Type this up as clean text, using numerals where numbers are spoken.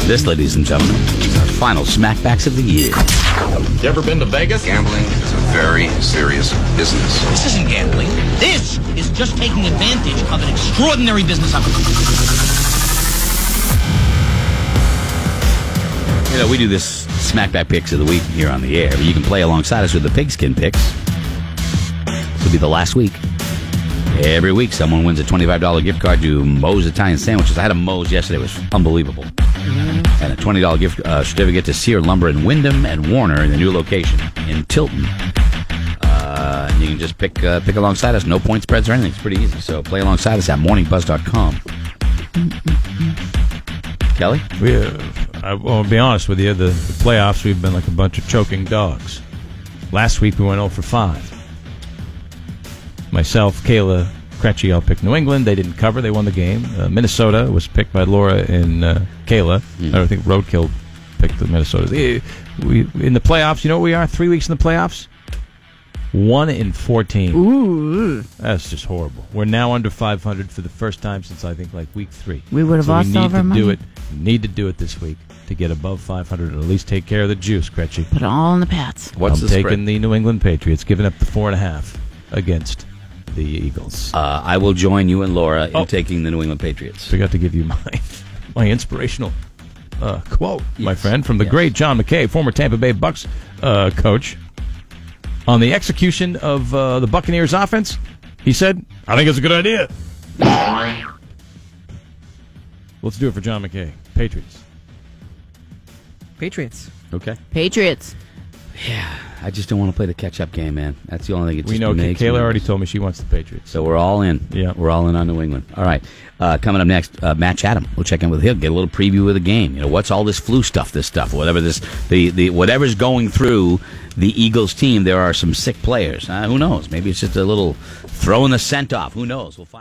This, ladies and gentlemen, is our final smackbacks of the year. You ever been to Vegas? Gambling is a very serious business. This isn't gambling. This is just taking advantage of an extraordinary business opportunity. You know, we do this smackback picks of the week here on the air, but you can play alongside us with the pigskin picks. This will be the last week. Every week, someone wins a $25 gift card to Moe's Italian Sandwiches. I had a Moe's yesterday. It was unbelievable. And a $20 gift certificate to Sear Lumber in Wyndham and Warner in the new location in Tilton. And you can just pick alongside us. No point spreads or anything. It's pretty easy. So play alongside us at morningbuzz.com. Kelly? I'll be honest with you. The playoffs, we've been like a bunch of choking dogs. Last week, we went 0 for 5. Myself, Kayla, Cretchy all picked New England. They didn't cover. They won the game. Minnesota was picked by Laura and Kayla. I think Roadkill picked the Minnesota. We in the playoffs, you know what we are? 3 weeks in the playoffs? 1 in 14. Ooh. That's just horrible. We're now under 500 for the first time since, I think, like week 3. We would have lost all of our money. We need to do it this week to get above 500 and at least take care of the juice, Cretchy. Put it all in the Pats. What's I'm the taking spread? the New England Patriots, giving up the 4.5 against the Eagles. I will join you and Laura in taking the New England Patriots. Forgot to give you my inspirational quote, my friend, from the great John McKay, former Tampa Bay Bucks coach. On the execution of the Buccaneers offense, he said, I think it's a good idea. Let's do it for John McKay. Patriots. Patriots. Okay. Patriots. Yeah, I just don't want to play the catch-up game, man. That's the only thing. We know Kayla already told me she wants the Patriots. So we're all in. Yeah. We're all in on New England. All right. Coming up next, Matt Chatham. We'll check in with him, get a little preview of the game. You know, what's all this flu stuff, whatever whatever's going through the Eagles team, there are some sick players. Who knows? Maybe it's just a little throwing the scent off. Who knows? We'll find